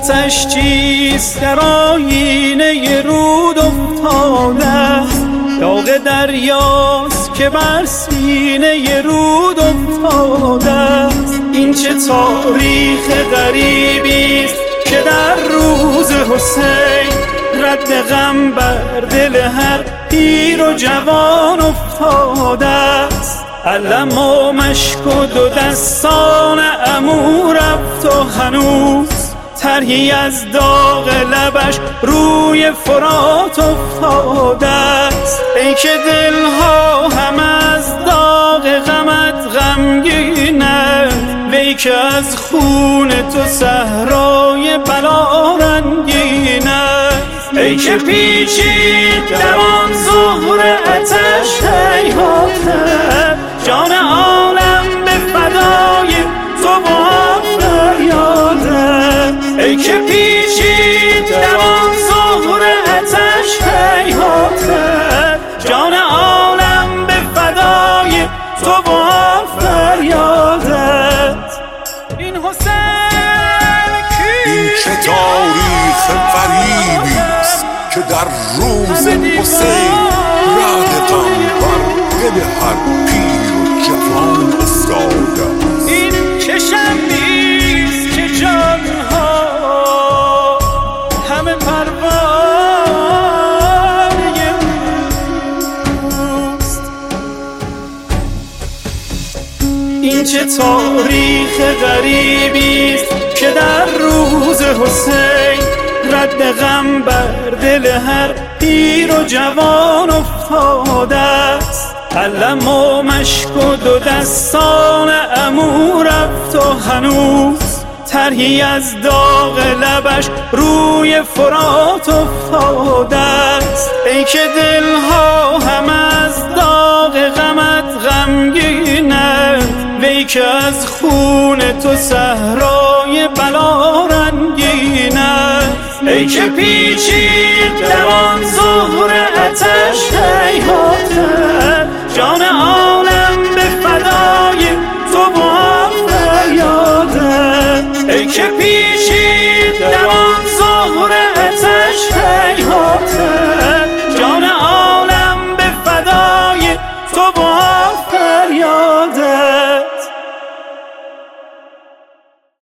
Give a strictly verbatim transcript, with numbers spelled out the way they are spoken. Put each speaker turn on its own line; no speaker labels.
آتش چیست در آیینه رود افتاده، داغ دریاست که بر سینه رود افتاده. این چه تاریخ غریبیست که در روز حسین رد غم بر دل هر پیر و جوان افتاده است. علم و مشک و دو دستان عمو رفت و هنوز طرحی از داغ لبش روی فرات افتاده است. ای که دلها هم از داغ غمت غمگینند، وی که از خون تو صحرای بلا رنگین است. ای که پیچید در آن زهر آتش هیهاته، جان عالم به فدای تو با فریاده. ای که پیچید در آن زهر آتش هیهاته، جان عالم به فدای تو با فریاده. این حسین
این چه تاریخ غریبیست که در روز حسین رد غم بر دل هر پیر و جوان افتاده.
این چه شبیست که جانها همه پروانه اوست. این چه تاریخ غریبیست که در روز حسین رد غم بر دل هر پیر و جوان افتاده است. علم و مشک و دو دستان عمو رفت و هنوز طرحی از داغ لبش روی فرات افتاده است. ای که دلها هم از داغ غمت غمگینند، وی که از خون تو صحرای بلا رنگین است. ای که پیچید در آن زهر آتش هیهاته، جان عالم به فدای تو با فریاده. ای که پیچید